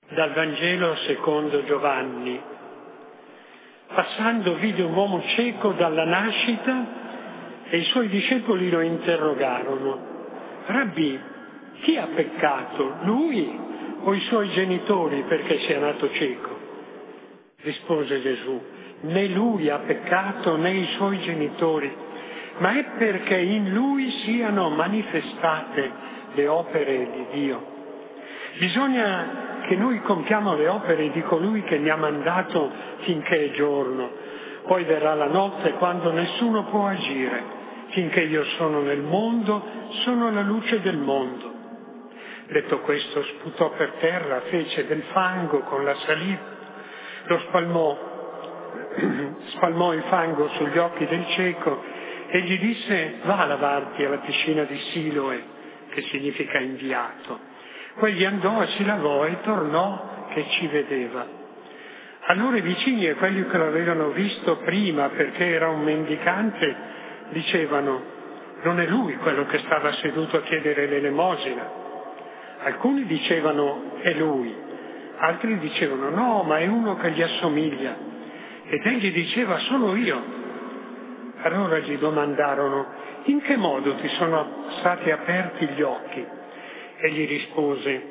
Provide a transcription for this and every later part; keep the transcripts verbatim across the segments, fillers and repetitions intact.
Dal Vangelo secondo Giovanni. Passando vide un uomo cieco dalla nascita e i suoi discepoli lo interrogarono. Rabbì, chi ha peccato, lui o i suoi genitori perché sia nato cieco? Rispose Gesù, né lui ha peccato né i suoi genitori, ma è perché in lui siano manifestate le opere di Dio. Bisogna che noi compiamo le opere di colui che mi ha mandato finché è giorno. Poi verrà la notte quando nessuno può agire. Finché io sono nel mondo, sono la luce del mondo. Detto questo, sputò per terra, fece del fango con la saliva, lo spalmò, spalmò il fango sugli occhi del cieco e gli disse: va a lavarti alla piscina di Siloe, che significa inviato. Quegli andò e si lavò e tornò che ci vedeva. Allora i vicini e quelli che l'avevano visto prima perché era un mendicante dicevano: non è lui quello che stava seduto a chiedere l'elemosina? Alcuni dicevano: è lui, altri dicevano: no, ma è uno che gli assomiglia. Ed egli diceva: sono io. Allora gli domandarono: in che modo ti sono stati aperti gli occhi? Egli rispose: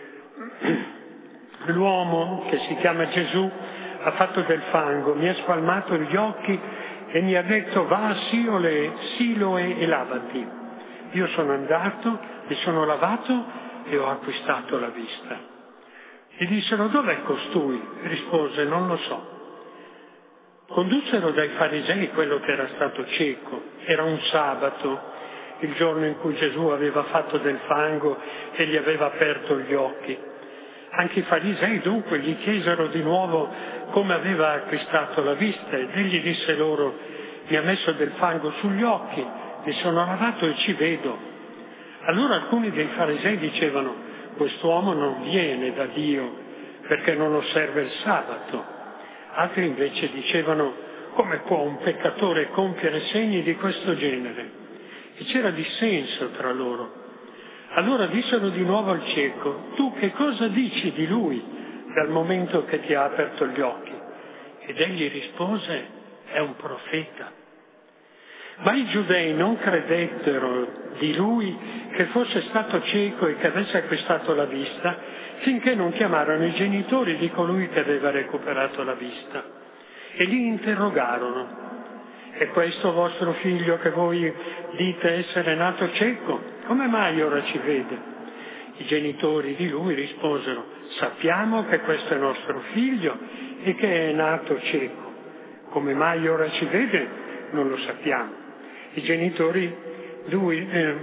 l'uomo che si chiama Gesù ha fatto del fango, mi ha spalmato gli occhi e mi ha detto: va a Siloe, Siloe e lavati. Io sono andato, mi sono lavato e ho acquistato la vista. Gli dissero: dov'è costui? Rispose: non lo so. Condussero dai farisei quello che era stato cieco. Era un sabato, il giorno in cui Gesù aveva fatto del fango e gli aveva aperto gli occhi. Anche i farisei dunque gli chiesero di nuovo come aveva acquistato la vista ed egli disse loro: mi ha messo del fango sugli occhi, mi sono lavato e ci vedo. Allora alcuni dei farisei dicevano: quest'uomo non viene da Dio perché non osserva il sabato. Altri invece dicevano: come può un peccatore compiere segni di questo genere? E c'era dissenso tra loro. Allora dissero di nuovo al cieco: tu che cosa dici di lui dal momento che ti ha aperto gli occhi? Ed egli rispose: è un profeta. Ma i giudei non credettero di lui che fosse stato cieco e che avesse acquistato la vista, finché non chiamarono i genitori di colui che aveva recuperato la vista. E li interrogarono: è questo vostro figlio che voi dite essere nato cieco? Come mai ora ci vede? I genitori di lui risposero: sappiamo che questo è nostro figlio e che è nato cieco. Come mai ora ci vede? Non lo sappiamo. I genitori, lui, eh,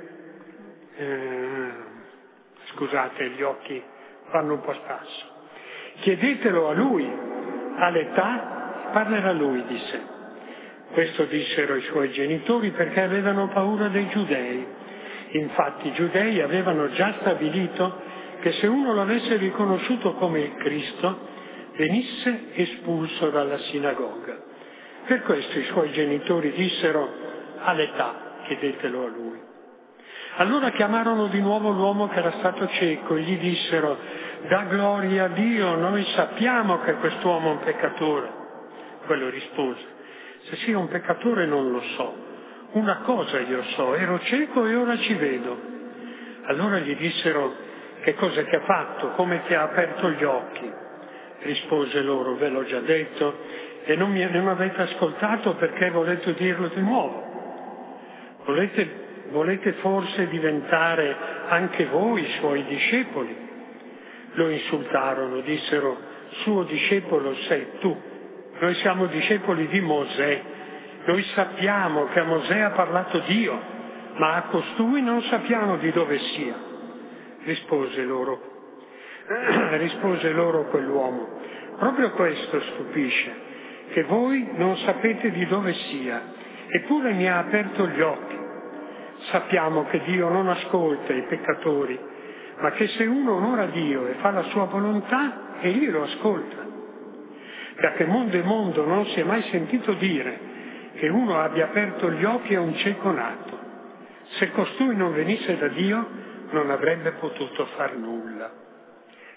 eh, scusate, gli occhi fanno un po' spasso. Chiedetelo a lui, all'età parlerà lui, disse. Questo dissero i suoi genitori perché avevano paura dei giudei. Infatti i giudei avevano già stabilito che se uno l'avesse riconosciuto come il Cristo, venisse espulso dalla sinagoga. Per questo i suoi genitori dissero: all'età chiedetelo a lui. Allora chiamarono di nuovo l'uomo che era stato cieco e gli dissero: da gloria a Dio, noi sappiamo che quest'uomo è un peccatore. Quello rispose: se sia un peccatore non lo so. Una cosa io so, ero cieco e ora ci vedo. Allora gli dissero: che cosa ti ha fatto? Come ti ha aperto gli occhi? Rispose loro: ve l'ho già detto e non mi non avete ascoltato perché volete dirlo di nuovo. Volete, volete forse diventare anche voi suoi discepoli? Lo insultarono, dissero: suo discepolo sei tu. Noi siamo discepoli di Mosè. Noi sappiamo che a Mosè ha parlato Dio, ma a costui non sappiamo di dove sia. Rispose loro, rispose loro quell'uomo: proprio questo stupisce, che voi non sapete di dove sia, eppure mi ha aperto gli occhi. Sappiamo che Dio non ascolta i peccatori, ma che se uno onora Dio e fa la sua volontà, egli lo ascolta. Da che mondo e mondo non si è mai sentito dire che uno abbia aperto gli occhi a un cieco nato. Se costui non venisse da Dio, non avrebbe potuto far nulla.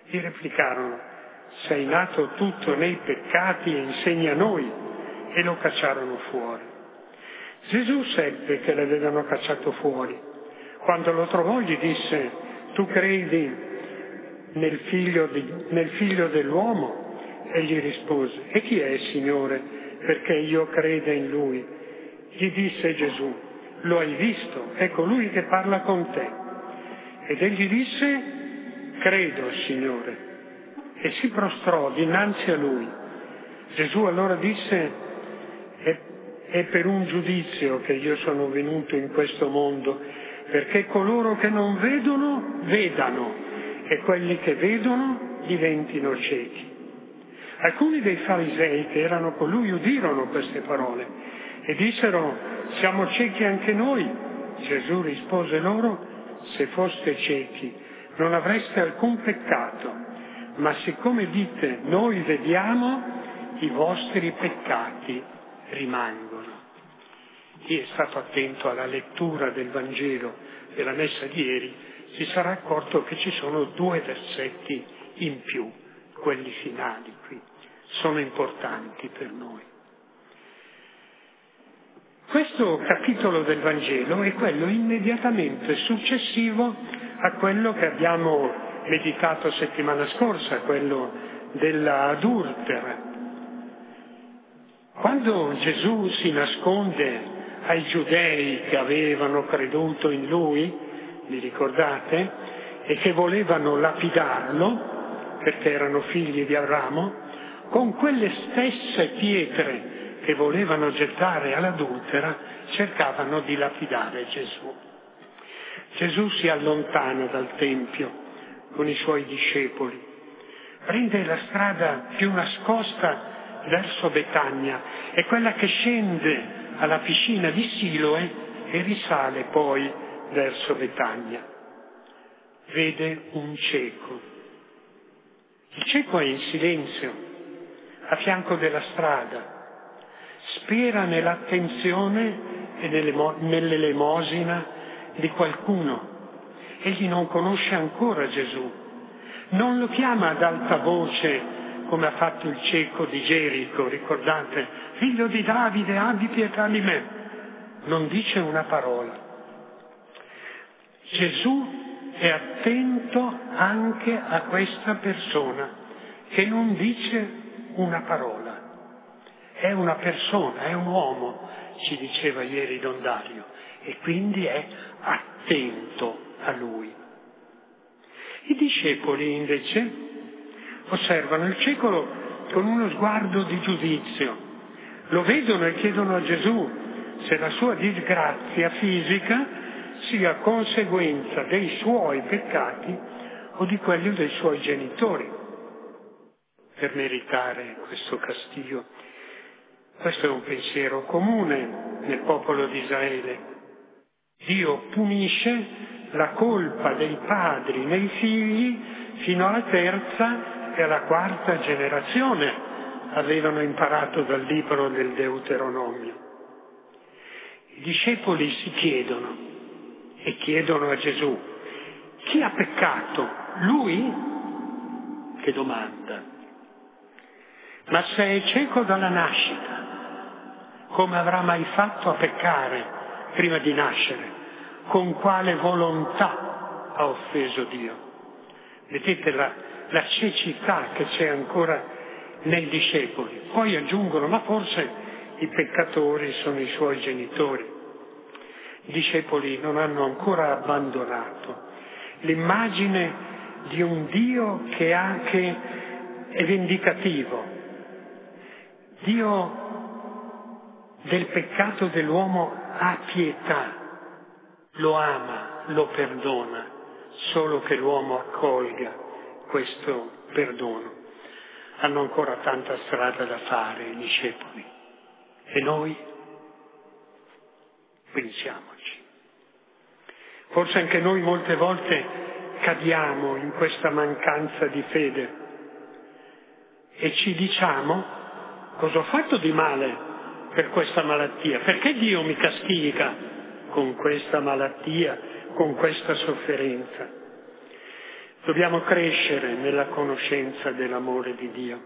Gli replicarono: sei nato tutto nei peccati e insegni a noi, e lo cacciarono fuori. Gesù seppe che l'avevano cacciato fuori. Quando lo trovò gli disse: tu credi nel figlio, di, nel figlio dell'uomo? E gli rispose: e chi è, Signore, perché io creda in lui? Gli disse Gesù: lo hai visto, è colui che parla con te. Ed egli disse: credo, Signore, e si prostrò dinanzi a lui. Gesù allora disse: è, è per un giudizio che io sono venuto in questo mondo, perché coloro che non vedono vedano, e quelli che vedono diventino ciechi. Alcuni dei farisei che erano con lui udirono queste parole e dissero: siamo ciechi anche noi. Gesù rispose loro: se foste ciechi non avreste alcun peccato, ma siccome dite noi vediamo, i vostri peccati rimangono. Chi è stato attento alla lettura del Vangelo della messa di ieri si sarà accorto che ci sono due versetti in più, quelli finali qui, sono importanti per noi. Questo capitolo del Vangelo è quello immediatamente successivo a quello che abbiamo meditato settimana scorsa, quello della adultera. Quando Gesù si nasconde ai giudei che avevano creduto in lui, vi ricordate, e che volevano lapidarlo, perché erano figli di Abramo, con quelle stesse pietre che volevano gettare all'adultera, cercavano di lapidare Gesù. Gesù si allontana dal Tempio con i suoi discepoli, prende la strada più nascosta verso Betania, è quella che scende alla piscina di Siloe e risale poi verso Betania. Vede un cieco. Il cieco è in silenzio, a fianco della strada, spera nell'attenzione e nell'elemosina di qualcuno. Egli non conosce ancora Gesù, non lo chiama ad alta voce come ha fatto il cieco di Gerico, ricordate? Figlio di Davide, abbi pietà di me. Non dice una parola. Gesù è attento anche a questa persona che non dice una parola. È una persona, è un uomo, ci diceva ieri Don Dario, e quindi è attento a lui. I discepoli invece osservano il cieco con uno sguardo di giudizio, lo vedono e chiedono a Gesù se la sua disgrazia fisica sia conseguenza dei suoi peccati o di quelli dei suoi genitori per meritare questo castigo. Questo è un pensiero comune nel popolo di Israele. Dio punisce la colpa dei padri nei figli fino alla terza e alla quarta generazione, avevano imparato dal libro del Deuteronomio. I discepoli si chiedono e chiedono a Gesù: chi ha peccato? Lui? Che domanda! Ma se è cieco dalla nascita, come avrà mai fatto a peccare prima di nascere? Con quale volontà ha offeso Dio? Vedete la, la cecità che c'è ancora nei discepoli. Poi aggiungono: ma forse i peccatori sono i suoi genitori. I discepoli non hanno ancora abbandonato l'immagine di un Dio che anche è vendicativo. Dio del peccato dell'uomo ha pietà, lo ama, lo perdona, solo che l'uomo accolga questo perdono. Hanno ancora tanta strada da fare i discepoli. E noi? Pensiamoci. Forse anche noi molte volte cadiamo in questa mancanza di fede e ci diciamo: cosa ho fatto di male per questa malattia? Perché Dio mi castiga con questa malattia, con questa sofferenza? Dobbiamo crescere nella conoscenza dell'amore di Dio.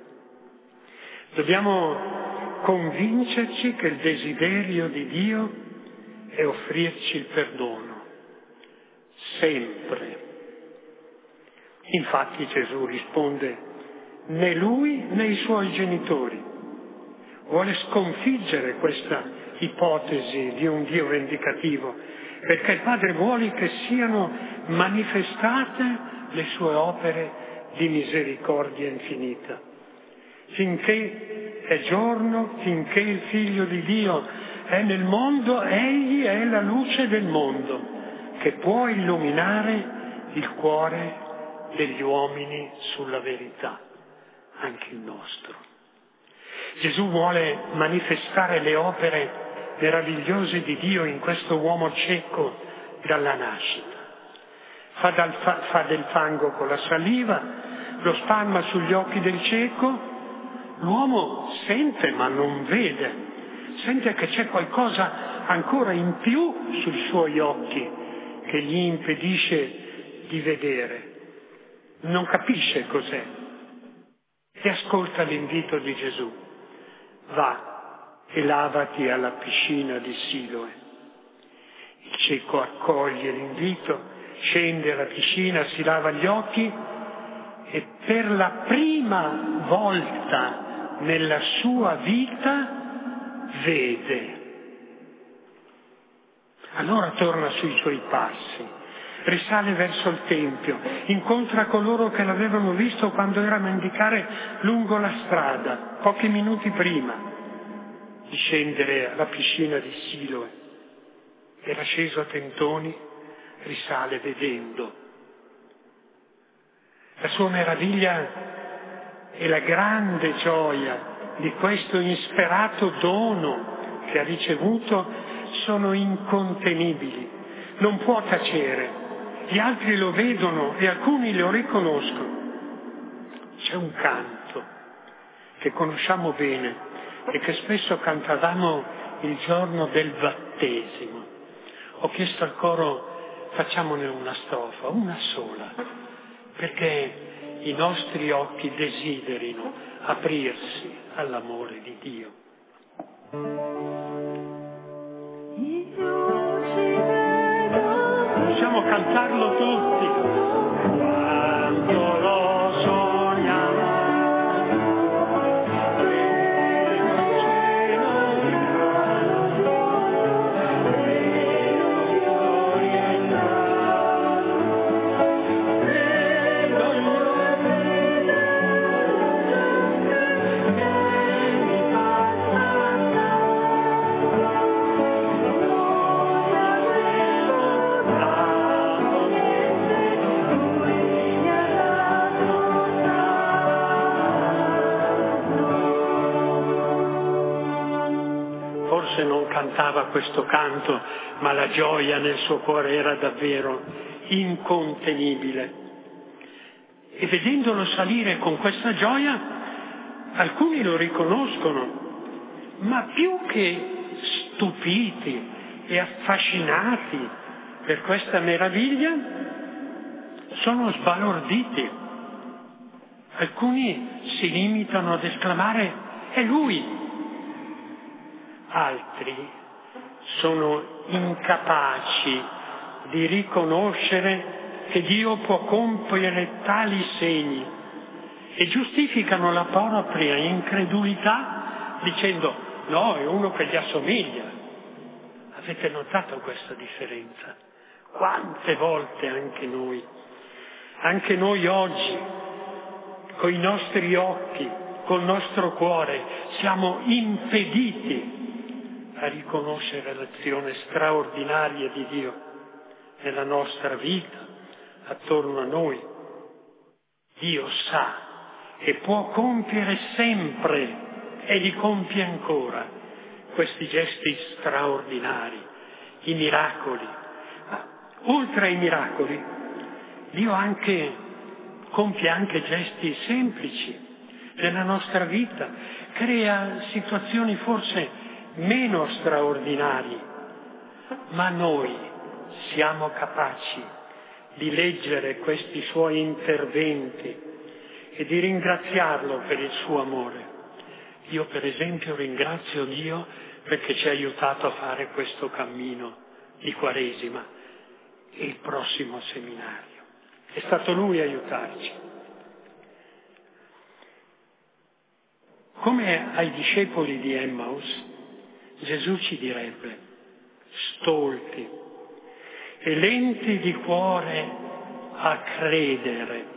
Dobbiamo convincerci che il desiderio di Dio è offrirci il perdono, sempre. Infatti Gesù risponde: né lui né i suoi genitori. Vuole sconfiggere questa ipotesi di un Dio vendicativo, perché il Padre vuole che siano manifestate le sue opere di misericordia infinita. Finché è giorno, finché il Figlio di Dio è nel mondo, egli è la luce del mondo, che può illuminare il cuore degli uomini sulla verità, anche il nostro. Gesù vuole manifestare le opere meravigliose di Dio in questo uomo cieco dalla nascita. Fa, dal fa, fa del fango con la saliva, lo spalma sugli occhi del cieco. L'uomo sente ma non vede, sente che c'è qualcosa ancora in più sui suoi occhi che gli impedisce di vedere. Non capisce cos'è e ascolta l'invito di Gesù. Va e lavati alla piscina di Siloe. Il cieco accoglie l'invito, scende alla piscina, si lava gli occhi e per la prima volta nella sua vita vede. Allora torna sui suoi passi, risale verso il Tempio, incontra coloro che l'avevano visto quando era a mendicare lungo la strada, pochi minuti prima di scendere alla piscina di Siloe. Era sceso a tentoni, risale vedendo. La sua meraviglia e la grande gioia di questo insperato dono che ha ricevuto sono incontenibili. Non può tacere. Gli altri lo vedono e alcuni lo riconoscono. C'è un canto che conosciamo bene e che spesso cantavamo il giorno del battesimo. Ho chiesto al coro: facciamone una strofa, una sola, perché i nostri occhi desiderino aprirsi all'amore di Dio. Possiamo cantarlo tutti. Quando lo sogniamo, non cantava questo canto, ma la gioia nel suo cuore era davvero incontenibile. E vedendolo salire con questa gioia, alcuni lo riconoscono, ma più che stupiti e affascinati per questa meraviglia, sono sbalorditi. Alcuni si limitano ad esclamare: è lui. Altri sono incapaci di riconoscere che Dio può compiere tali segni e giustificano la propria incredulità dicendo: no, è uno che gli assomiglia. Avete notato questa differenza? Quante volte anche noi, anche noi oggi, con i nostri occhi, col nostro cuore, siamo impediti a riconoscere l'azione straordinaria di Dio nella nostra vita, attorno a noi. Dio sa che può compiere sempre e li compie ancora questi gesti straordinari, i miracoli. Ma oltre ai miracoli, Dio anche compie anche gesti semplici nella nostra vita, crea situazioni forse meno straordinari, ma noi siamo capaci di leggere questi suoi interventi e di ringraziarlo per il suo amore. Io per esempio ringrazio Dio perché ci ha aiutato a fare questo cammino di Quaresima e il prossimo seminario. È stato Lui a aiutarci. Come ai discepoli di Emmaus, Gesù ci direbbe: stolti e lenti di cuore a credere.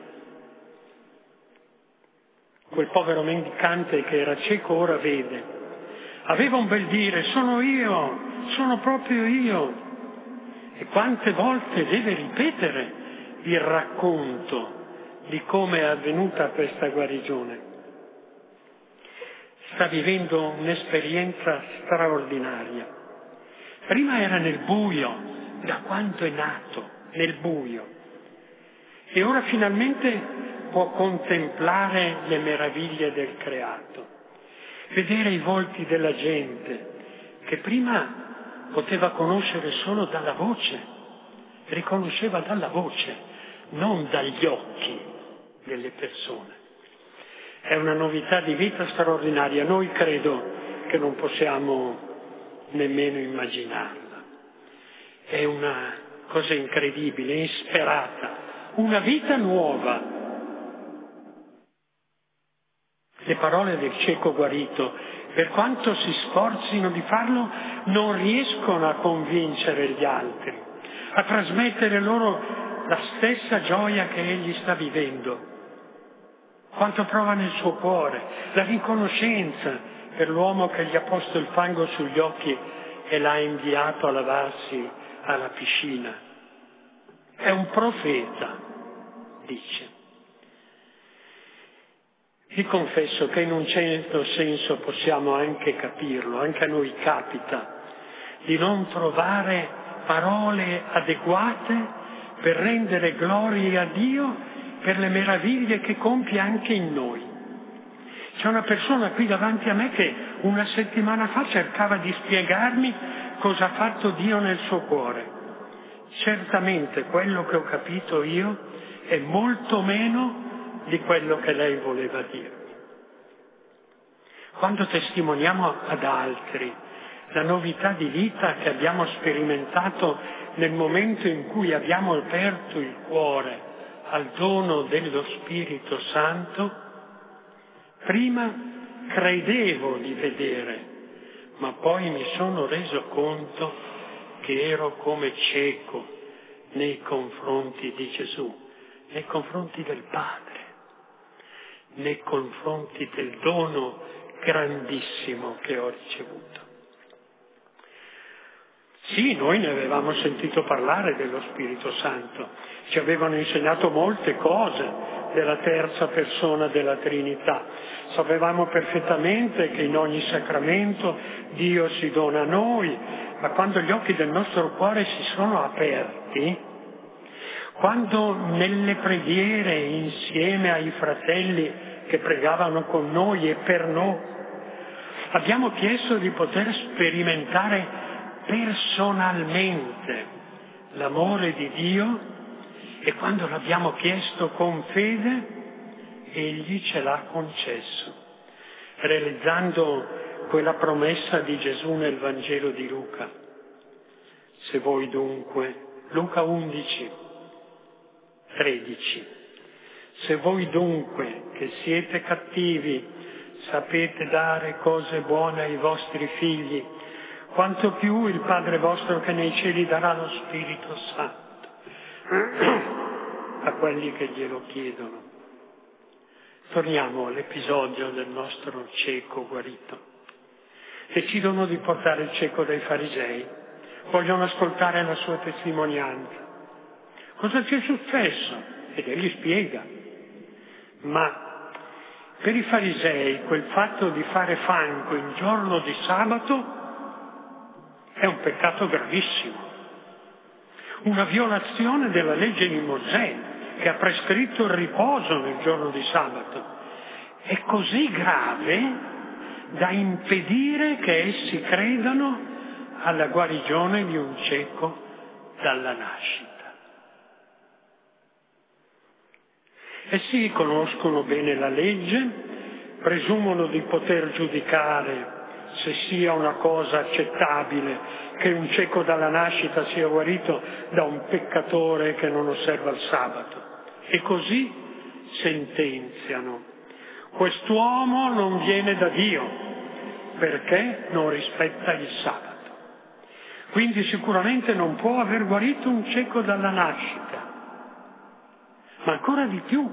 Quel povero mendicante che era cieco ora vede. Aveva un bel dire: sono io, sono proprio io. E quante volte deve ripetere il racconto di come è avvenuta questa guarigione. Sta vivendo un'esperienza straordinaria. Prima era nel buio, da quando è nato, nel buio. E ora finalmente può contemplare le meraviglie del creato, vedere i volti della gente, che prima poteva conoscere solo dalla voce, riconosceva dalla voce, non dagli occhi delle persone. È una novità di vita straordinaria. Noi credo che non possiamo nemmeno immaginarla. È una cosa incredibile, insperata, una vita nuova. Le parole del cieco guarito, per quanto si sforzino di farlo, non riescono a convincere gli altri, a trasmettere loro la stessa gioia che egli sta vivendo. Quanto prova nel suo cuore, la riconoscenza per l'uomo che gli ha posto il fango sugli occhi e l'ha inviato a lavarsi alla piscina. È un profeta, dice. Vi confesso che in un certo senso possiamo anche capirlo, anche a noi capita di non trovare parole adeguate per rendere gloria a Dio per le meraviglie che compie anche in noi. C'è una persona qui davanti a me che una settimana fa cercava di spiegarmi cosa ha fatto Dio nel suo cuore. Certamente quello che ho capito io è molto meno di quello che lei voleva dirmi. Quando testimoniamo ad altri la novità di vita che abbiamo sperimentato nel momento in cui abbiamo aperto il cuore al dono dello Spirito Santo, prima credevo di vedere, ma poi mi sono reso conto che ero come cieco nei confronti di Gesù, nei confronti del Padre, nei confronti del dono grandissimo che ho ricevuto. Sì, noi ne avevamo sentito parlare dello Spirito Santo, ci avevano insegnato molte cose della terza persona della Trinità. Sapevamo perfettamente che in ogni sacramento Dio si dona a noi, ma quando gli occhi del nostro cuore si sono aperti, quando nelle preghiere insieme ai fratelli che pregavano con noi e per noi, abbiamo chiesto di poter sperimentare personalmente l'amore di Dio, e quando l'abbiamo chiesto con fede, Egli ce l'ha concesso, realizzando quella promessa di Gesù nel Vangelo di Luca. Se voi dunque, Luca undici, tredici, se voi dunque che siete cattivi sapete dare cose buone ai vostri figli, quanto più il Padre vostro che nei cieli darà lo Spirito Santo a quelli che glielo chiedono. Torniamo all'episodio del nostro cieco guarito. Decidono di portare il cieco dai farisei, vogliono ascoltare la sua testimonianza. Cosa ci è successo? Ed egli spiega. Ma per i farisei quel fatto di fare fango in giorno di sabato è un peccato gravissimo, una violazione della legge di Mosè che ha prescritto il riposo nel giorno di sabato. È così grave da impedire che essi credano alla guarigione di un cieco dalla nascita. Essi conoscono bene la legge, presumono di poter giudicare se sia una cosa accettabile che un cieco dalla nascita sia guarito da un peccatore che non osserva il sabato. E così sentenziano: quest'uomo non viene da Dio perché non rispetta il sabato. Quindi sicuramente non può aver guarito un cieco dalla nascita. Ma ancora di più,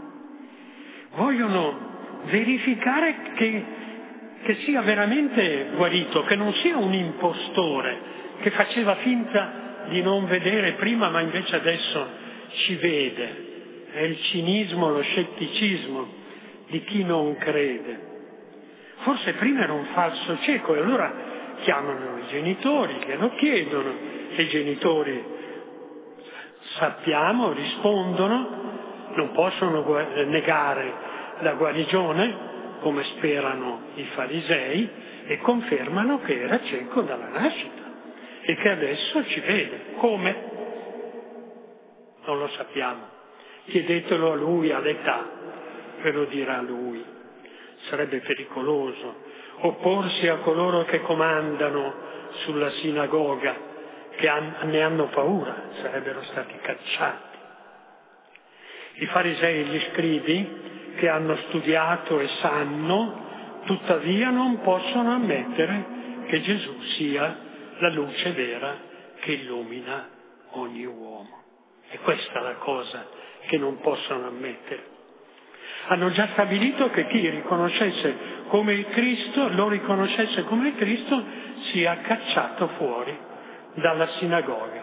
vogliono verificare che, che sia veramente guarito, che non sia un impostore che faceva finta di non vedere prima ma invece adesso ci vede. È il cinismo, lo scetticismo di chi non crede. Forse prima era un falso cieco e allora chiamano i genitori, glielo chiedono, e i genitori, sappiamo, rispondono, non possono negare la guarigione, come sperano i farisei, e confermano che era cieco dalla nascita e che adesso ci vede. Come? Non lo sappiamo. Chiedetelo a lui all'età, ve lo dirà lui. Sarebbe pericoloso opporsi a coloro che comandano sulla sinagoga, che han, ne hanno paura, sarebbero stati cacciati. I farisei e gli scribi, che hanno studiato e sanno, tuttavia non possono ammettere che Gesù sia la luce vera che illumina ogni uomo. E questa è la cosa che non possono ammettere. Hanno già stabilito che chi riconoscesse come il Cristo, lo riconoscesse come il Cristo, sia cacciato fuori dalla sinagoga.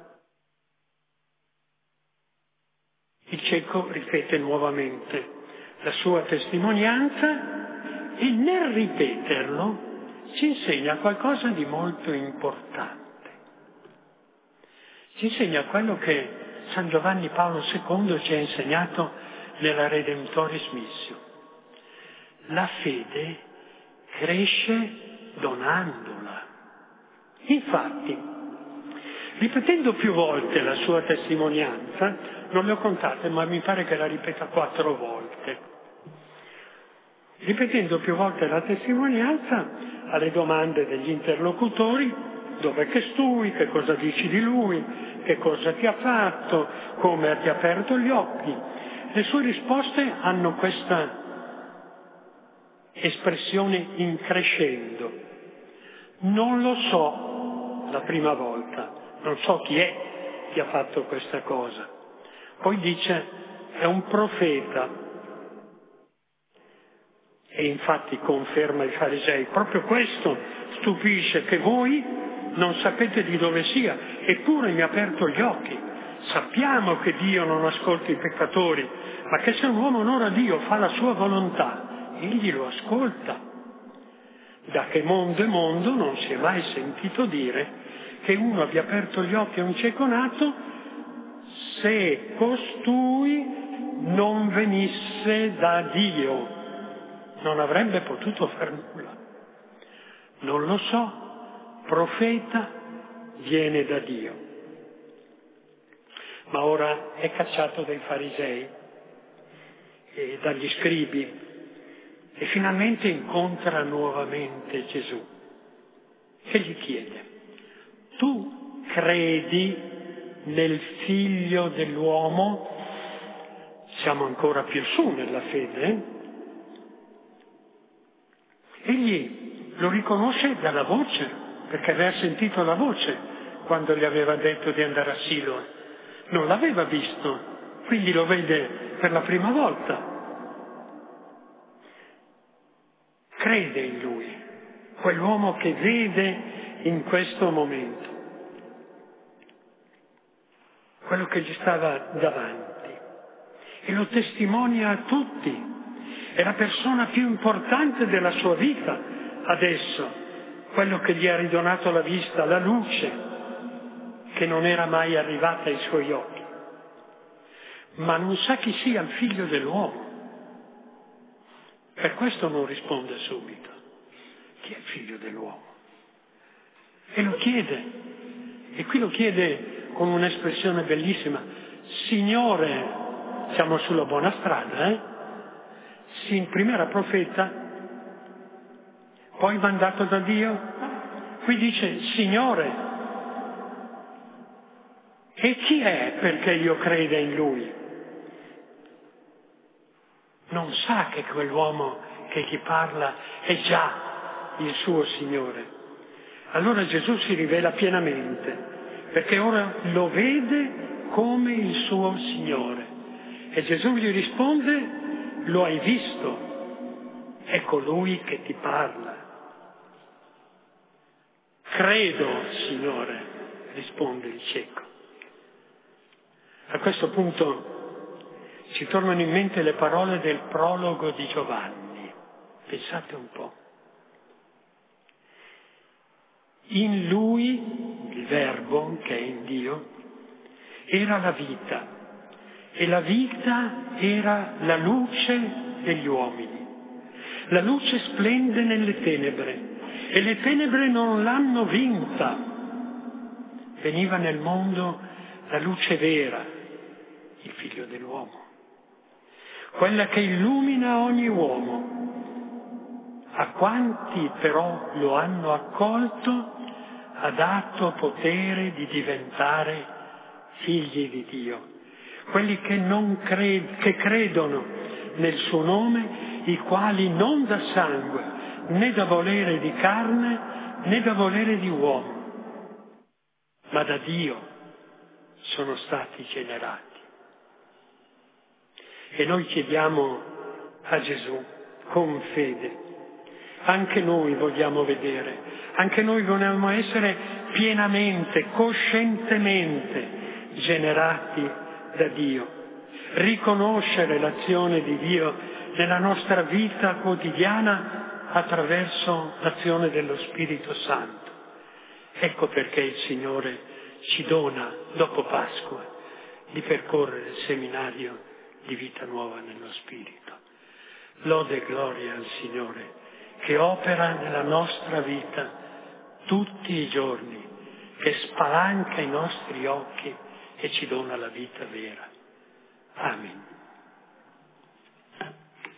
Il cieco ripete nuovamente la sua testimonianza e nel ripeterlo ci insegna qualcosa di molto importante. Ci insegna quello che San Giovanni Paolo secondo ci ha insegnato nella Redemptoris Missio. La fede cresce donandola. Infatti, ripetendo più volte la sua testimonianza, non le ho contate, ma mi pare che la ripeta quattro volte. Ripetendo più volte la testimonianza, alle domande degli interlocutori, dove che stui, che cosa dici di lui, che cosa ti ha fatto, come ti ha aperto gli occhi, le sue risposte hanno questa espressione in crescendo. Non lo so la prima volta, non so chi è che ha fatto questa cosa. Poi dice, è un profeta. E infatti conferma i farisei, proprio questo stupisce, che voi non sapete di dove sia, eppure mi ha aperto gli occhi. Sappiamo che Dio non ascolta i peccatori, ma che se un uomo onora Dio, fa la sua volontà, egli lo ascolta. Da che mondo è mondo non si è mai sentito dire che uno abbia aperto gli occhi a un cieco nato se costui non venisse da Dio. Non avrebbe potuto far nulla. Non lo so, profeta viene da Dio. Ma ora è cacciato dai farisei e dagli scribi e finalmente incontra nuovamente Gesù e gli chiede: tu credi nel Figlio dell'uomo? Siamo ancora più su nella fede, eh? Egli lo riconosce dalla voce, perché aveva sentito la voce quando gli aveva detto di andare a Siloe. Non l'aveva visto, quindi lo vede per la prima volta. Crede in lui, quell'uomo che vede in questo momento, quello che gli stava davanti, e lo testimonia a tutti. È la persona più importante della sua vita adesso, quello che gli ha ridonato la vista, la luce che non era mai arrivata ai suoi occhi. Ma non sa chi sia il figlio dell'uomo. Per questo non risponde subito. Chi è il figlio dell'uomo? E lo chiede. E qui lo chiede con un'espressione bellissima. Signore, siamo sulla buona strada, eh? Sì, prima era profeta, poi mandato da Dio. Qui dice Signore. E chi è perché io creda in Lui? Non sa che quell'uomo che gli parla è già il suo Signore. Allora Gesù si rivela pienamente, perché ora lo vede come il suo Signore. E Gesù gli risponde, lo hai visto, è colui che ti parla. Credo, Signore, risponde il cieco. A questo punto ci tornano in mente le parole del prologo di Giovanni. Pensate un po'. In lui, il Verbo, che è in Dio, era la vita, e la vita era la luce degli uomini. La luce splende nelle tenebre, e le tenebre non l'hanno vinta. Veniva nel mondo la luce vera, il Figlio dell'uomo, quella che illumina ogni uomo. A quanti però lo hanno accolto ha dato potere di diventare figli di Dio, quelli che, non cred- che credono nel suo nome, i quali non da sangue, né da volere di carne, né da volere di uomo, ma da Dio sono stati generati. E noi chiediamo a Gesù con fede. Anche noi vogliamo vedere, anche noi vogliamo essere pienamente, coscientemente generati da Dio, riconoscere l'azione di Dio nella nostra vita quotidiana attraverso l'azione dello Spirito Santo. Ecco perché il Signore ci dona, dopo Pasqua, di percorrere il seminario di vita nuova nello Spirito. Lode e gloria al Signore, che opera nella nostra vita tutti i giorni, che spalanca i nostri occhi e ci dona la vita vera. Amen.